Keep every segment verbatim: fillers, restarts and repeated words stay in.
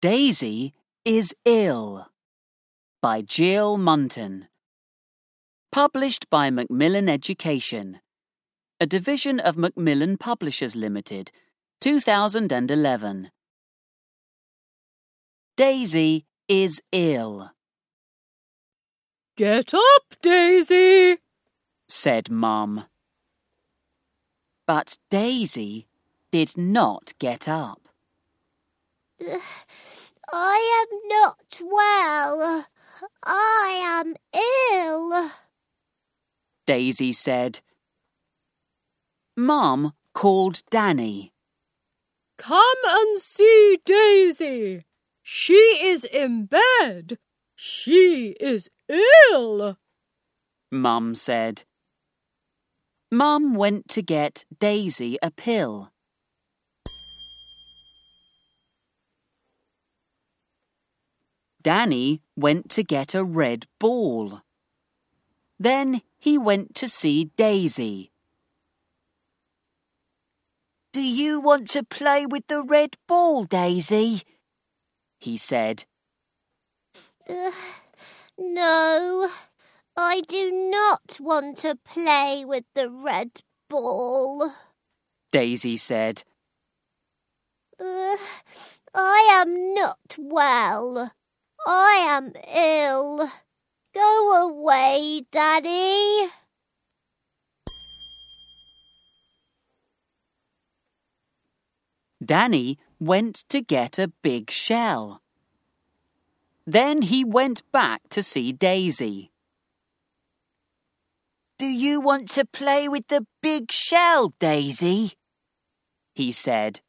Daisy is Ill by Jill Munton. Published by Macmillan Education, a division of Macmillan Publishers Limited, two thousand eleven. Daisy is ill. "Get up, Daisy," said Mum. But Daisy did not get up. I am not well. I am ill, Daisy said. Mum called Danny. "Come and see Daisy. She is in bed. She is ill," Mum said. Mum went to get Daisy a pill. Danny went to get a red ball. Then he went to see Daisy. "Do you want to play with the red ball, Daisy?" he said. Uh, no, I do not want to play with the red ball, Daisy said. Uh, I am not well. I am ill. Go away, Daddy. Danny went to get a big shell. Then he went back to see Daisy. "Do you want to play with the big shell, Daisy?" he said.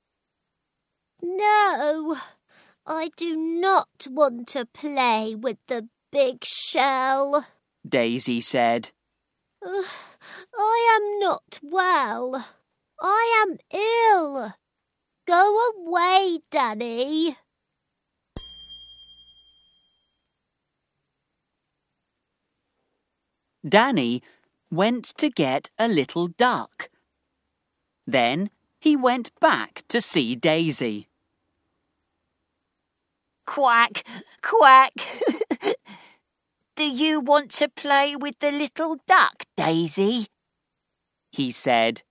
No, I do not want to play with the big shell, Daisy said. Uh, I am not well. I am ill. Go away, Danny. Danny went to get a little duck. Then he went back to see Daisy. "Quack, quack. Do you want to play with the little duck, Daisy?" he said.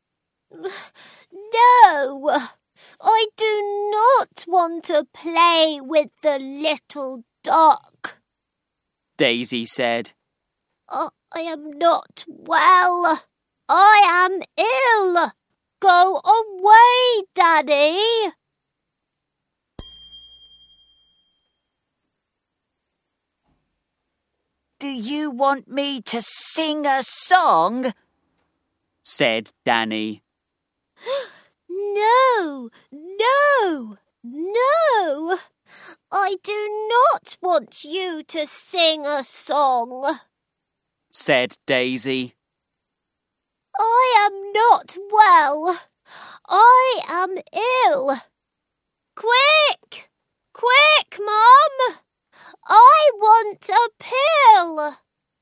No, I do not want to play with the little duck, Daisy said. Uh, I am not well. I am ill. Go away, Daddy. "Do you want me to sing a song?" said Danny. No, no, no. I do not want you to sing a song, said Daisy. I am not well. I am ill. Quick, quick, Mum. I want a pill.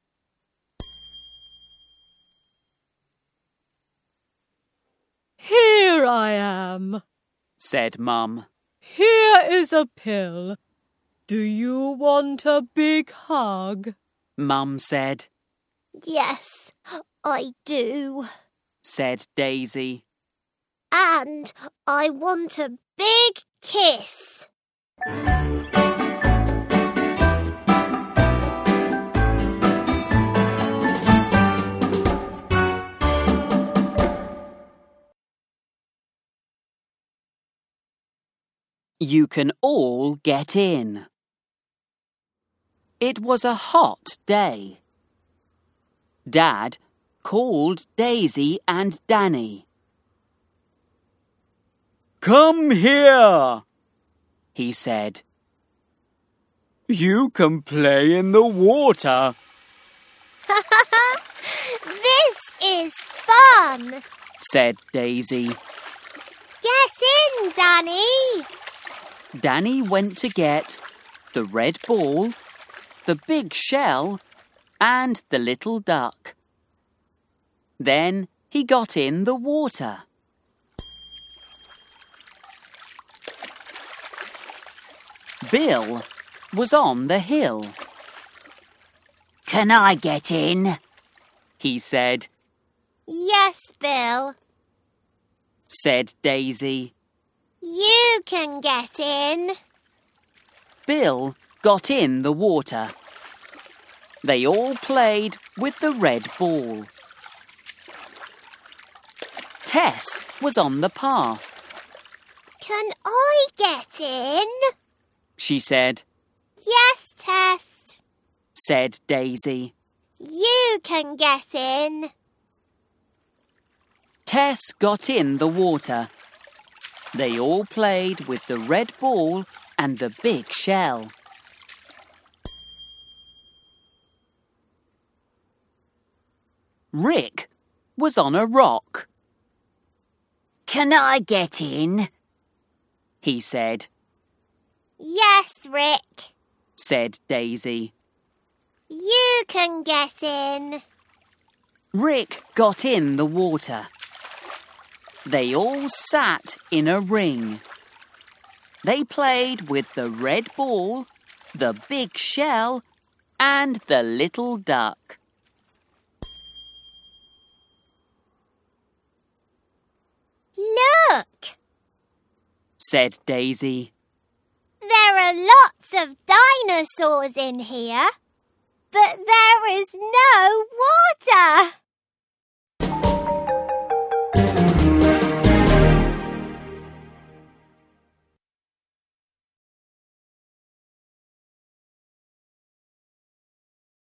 "Here I am," said Mum. "Here is a pill. Do you want a big hug?" Mum said. Yes, I do. Said Daisy. And I want a big kiss. You can all get in. It was a hot day. Dad called Daisy and Danny. "Come here," he said. "You can play in the water." This is fun, said Daisy. Get in, Danny. Danny went to get the red ball, the big shell, and the little duck. Then he got in the water. Bill was on the hill. "Can I get in?" he said. Yes, Bill. Said Daisy. You can get in. Bill got in the water. They all played with the red ball. Tess was on the path. Can I get in? She said. Yes, Tess. Said Daisy. You can get in. Tess got in the water. They all played with the red ball and the big shell. Rick was on a rock. "Can I get in?" he said. Yes, Rick. Said Daisy. You can get in. Rick got in the water. They all sat in a ring. They played with the red ball, the big shell, and the little duck. Look, Said Daisy. there are lots of dinosaurs in here, but there is no water.